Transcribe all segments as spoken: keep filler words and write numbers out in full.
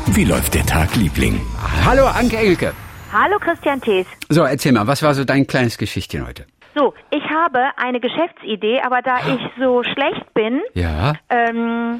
Wie läuft der Tag, Liebling? Hallo, Anke Engelke. Hallo, Christian Thees. So, erzähl mal, was war so dein kleines Geschichtchen heute? So, ich habe eine Geschäftsidee, aber da ich so schlecht bin, Ja. ähm,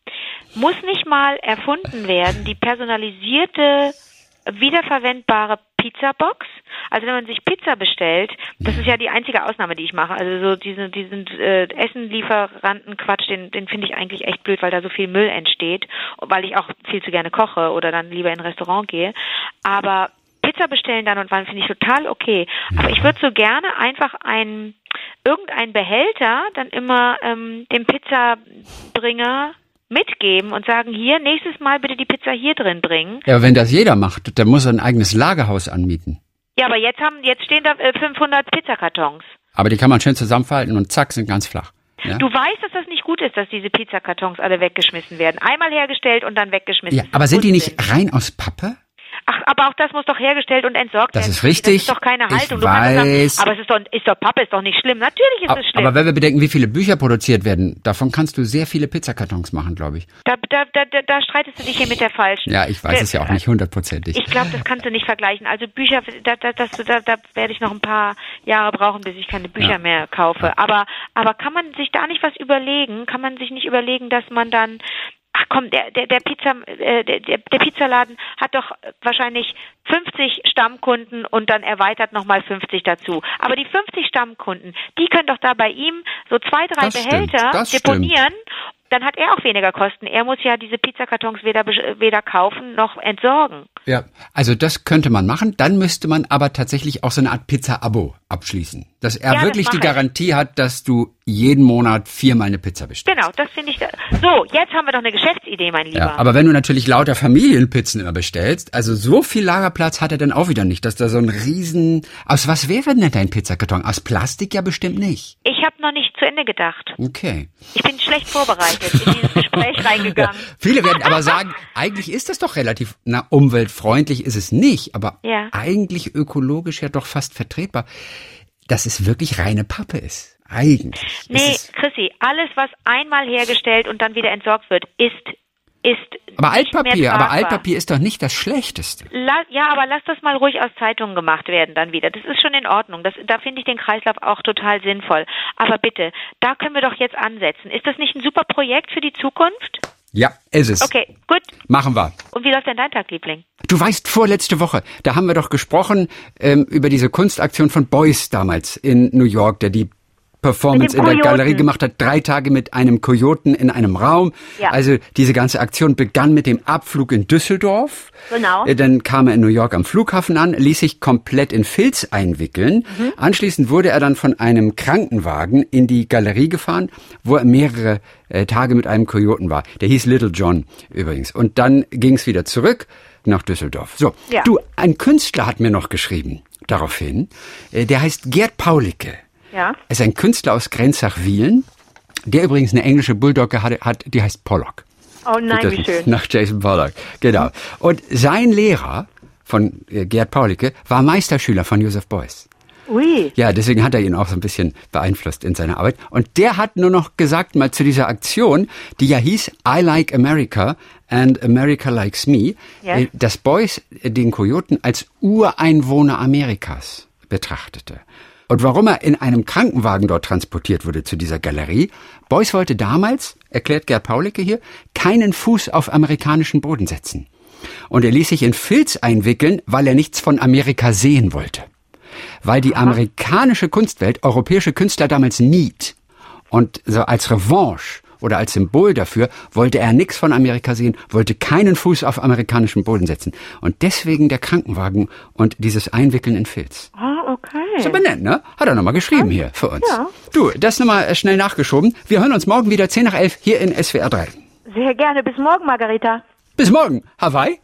muss nicht mal erfunden werden, die personalisierte, wiederverwendbare Pizzabox. Also wenn man sich Pizza bestellt, das ist ja die einzige Ausnahme, die ich mache. Also so diesen, diesen äh, Essenlieferanten-Quatsch, den, den finde ich eigentlich echt blöd, weil da so viel Müll entsteht, weil ich auch viel zu gerne koche oder dann lieber in ein Restaurant gehe. Aber Pizza bestellen dann und wann finde ich total okay. Aber ich würde so gerne einfach ein irgendein Behälter dann immer ähm, dem Pizzabringer mitgeben und sagen, hier, nächstes Mal bitte die Pizza hier drin bringen. Ja, aber wenn das jeder macht, dann muss er ein eigenes Lagerhaus anmieten. Ja, aber jetzt haben jetzt stehen da äh, fünfhundert Pizzakartons. Aber die kann man schön zusammenfalten und zack, sind ganz flach. Ja? Du weißt, dass das nicht gut ist, dass diese Pizzakartons alle weggeschmissen werden. Einmal hergestellt und dann weggeschmissen. Ja, aber sind die nicht rein aus Pappe? Ach, aber auch das muss doch hergestellt und entsorgt Das werden. ist richtig. Das ist doch keine Haltung. Ich Du kannst doch weiß. sagen, aber es ist doch, ist doch Pappe, ist doch nicht schlimm. Natürlich ist Aber, es schlimm. aber wenn wir bedenken, wie viele Bücher produziert werden, davon kannst du sehr viele Pizzakartons machen, glaube ich. Da, da, da, da, da streitest du dich hier mit der Falschen. Ja, ich weiß es ja auch nicht hundertprozentig. Ich glaube, das kannst du nicht vergleichen. Also Bücher, da, da, das, da, da werde ich noch ein paar Jahre brauchen, bis ich keine Bücher Ja. mehr kaufe. Ja. Aber, aber kann man sich da nicht was überlegen? Kann man sich nicht überlegen, dass man dann Ach komm, der der der Pizza äh, der der Pizzaladen hat doch wahrscheinlich fünfzig Stammkunden und dann erweitert nochmal fünfzig dazu. Aber die fünfzig Stammkunden, die können doch da bei ihm so zwei, drei Das stimmt, Behälter das deponieren. stimmt. Dann hat er auch weniger Kosten. Er muss ja diese Pizzakartons weder weder kaufen noch entsorgen. Ja, also das könnte man machen. Dann müsste man aber tatsächlich auch so eine Art Pizza-Abo abschließen. Dass er Ja, das wirklich die mache ich. Garantie hat, dass du jeden Monat viermal eine Pizza bestellst. Genau, das finde ich. Da. So, jetzt haben wir doch eine Geschäftsidee, mein Lieber. Ja, aber wenn du natürlich lauter Familienpizzen immer bestellst, also so viel Lagerplatz hat er dann auch wieder nicht, dass da so ein riesen... Aus was wäre denn dein Pizzakarton? Aus Plastik ja bestimmt nicht. Ich habe noch nicht zu Ende gedacht. Okay. Ich bin schlecht vorbereitet in dieses Gespräch reingegangen. Ja, viele werden aber sagen, eigentlich ist das doch relativ, na, umweltfreundlich ist es nicht, aber Ja. eigentlich ökologisch ja doch fast vertretbar, dass es wirklich reine Pappe ist. Eigentlich. Es Nee, ist, Chrissy, alles, was einmal hergestellt und dann wieder entsorgt wird, ist ist aber nicht mehr Altpapier, aber tragbar. Altpapier ist doch nicht das Schlechteste. La- ja, aber lass das mal ruhig aus Zeitungen gemacht werden dann wieder. Das ist schon in Ordnung. Das, da finde ich den Kreislauf auch total sinnvoll. Aber bitte, da können wir doch jetzt ansetzen. Ist das nicht ein super Projekt für die Zukunft? Ja, ist es. Okay, gut. Machen wir. Und wie läuft denn dein Tag, Liebling? Du weißt, vorletzte Woche, da haben wir doch gesprochen ähm, über diese Kunstaktion von Beuys damals in New York, der die Performance in Mit der dem Galerie Kojoten. gemacht hat, drei Tage mit einem Kojoten in einem Raum. Ja. Also diese ganze Aktion begann mit dem Abflug in Düsseldorf. Genau. Äh, Dann kam er in New York am Flughafen an, ließ sich komplett in Filz einwickeln. Mhm. Anschließend wurde er dann von einem Krankenwagen in die Galerie gefahren, wo er mehrere äh, Tage mit einem Kojoten war. Der hieß Little John übrigens. Und dann ging es wieder zurück nach Düsseldorf. So, Ja. du, ein Künstler hat mir noch geschrieben daraufhin. Äh, der heißt Gerd Paulicke. Ja. Er ist ein Künstler aus Grenzach-Wiehlen, der übrigens eine englische Bulldogge hat, hat die heißt Pollock. Oh nein, Das- wie schön. Nach Jason Pollock, genau. Und sein Lehrer von äh, Gerd Paulicke war Meisterschüler von Joseph Beuys. Ui. Ja, deswegen hat er ihn auch so ein bisschen beeinflusst in seiner Arbeit. Und der hat nur noch gesagt, mal zu dieser Aktion, die ja hieß I Like America and America Likes Me, Ja. äh, dass Beuys äh, den Kojoten als Ureinwohner Amerikas betrachtete. Und warum er in einem Krankenwagen dort transportiert wurde zu dieser Galerie? Beuys wollte damals, erklärt Gerd Paulicke hier, keinen Fuß auf amerikanischen Boden setzen. Und er ließ sich in Filz einwickeln, weil er nichts von Amerika sehen wollte. Weil die amerikanische Kunstwelt europäische Künstler damals mied. Und so als Revanche oder als Symbol dafür wollte er nichts von Amerika sehen, wollte keinen Fuß auf amerikanischem Boden setzen. Und deswegen der Krankenwagen und dieses Einwickeln in Filz. Ah, okay. Ist aber nett, ne? Hat er nochmal geschrieben hier für uns. Ja. Du, das nochmal schnell nachgeschoben. Wir hören uns morgen wieder zehn nach elf hier in S W R drei. Sehr gerne. Bis morgen, Margarita. Bis morgen. Hawaii.